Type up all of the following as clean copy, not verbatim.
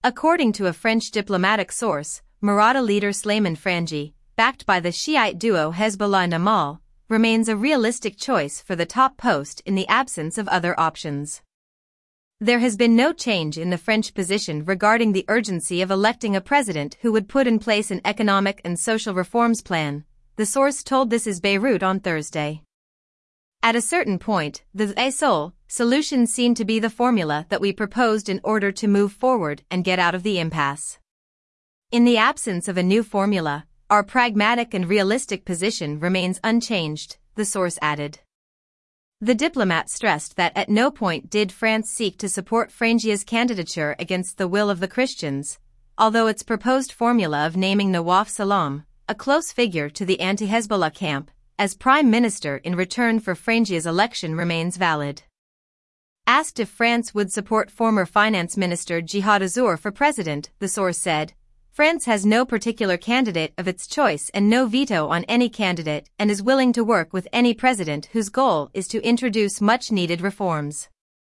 According to a French diplomatic source, Maratha leader Slimane Frangi, backed by the Shiite duo Hezbollah and Amal, remains a realistic choice for the top post in the absence of other options. There has been no change in the French position regarding the urgency of electing a president who would put in place an economic and social reforms plan, the source told This Is Beirut on Thursday. At a certain point, the sole solution seemed to be the formula that we proposed in order to move forward and get out of the impasse. In the absence of a new formula, our pragmatic and realistic position remains unchanged, the source added. The diplomat stressed that at no point did France seek to support Frangi's candidature against the will of the Christians, although its proposed formula of naming Nawaf Salam, a close figure to the anti-Hezbollah camp, as prime minister in return for Frangi's election remains valid. Asked if France would support former finance minister Jihad Azur for president, the source said, France has no particular candidate of its choice and no veto on any candidate and is willing to work with any president whose goal is to introduce much-needed reforms.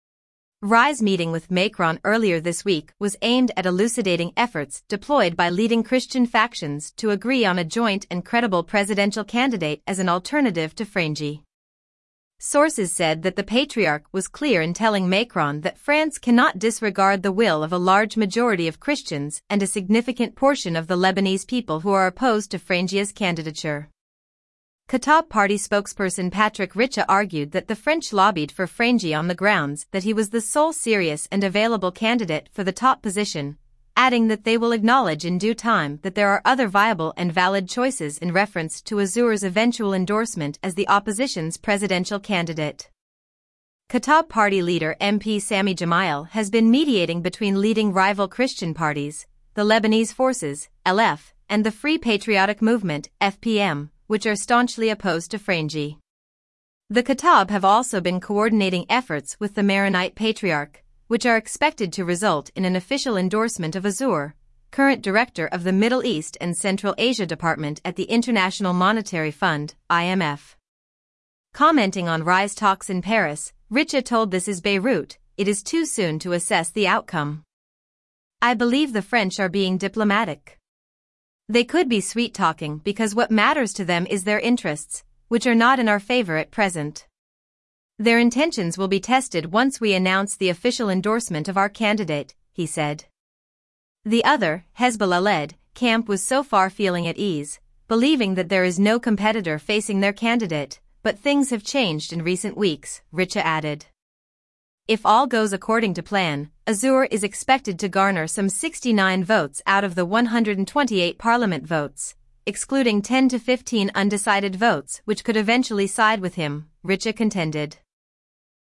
Ri's meeting with Macron earlier this week was aimed at elucidating efforts deployed by leading Christian factions to agree on a joint and credible presidential candidate as an alternative to Frangi. Sources said that the patriarch was clear in telling Macron that France cannot disregard the will of a large majority of Christians and a significant portion of the Lebanese people who are opposed to Frangi's candidature. Kataib Party spokesperson Patrick Richa argued that the French lobbied for Frangi on the grounds that he was the sole serious and available candidate for the top position, adding that they will acknowledge in due time that there are other viable and valid choices in reference to Azur's eventual endorsement as the opposition's presidential candidate. Kataib Party leader MP Sami Jamail has been mediating between leading rival Christian parties, the Lebanese Forces, LF, and the Free Patriotic Movement, FPM, which are staunchly opposed to Frangi. The Kataib have also been coordinating efforts with the Maronite Patriarch, which are expected to result in an official endorsement of Azur, current director of the Middle East and Central Asia Department at the International Monetary Fund, IMF. Commenting on Ri's talks in Paris, Richa told This Is Beirut, "It is too soon to assess the outcome. I believe the French are being diplomatic. They could be sweet-talking because what matters to them is their interests, which are not in our favor at present. Their intentions will be tested once we announce the official endorsement of our candidate," he said. The other, Hezbollah-led, camp was so far feeling at ease, believing that there is no competitor facing their candidate, but things have changed in recent weeks, Richa added. If all goes according to plan, Azur is expected to garner some 69 votes out of the 128 parliament votes, excluding 10 to 15 undecided votes which could eventually side with him, Richa contended.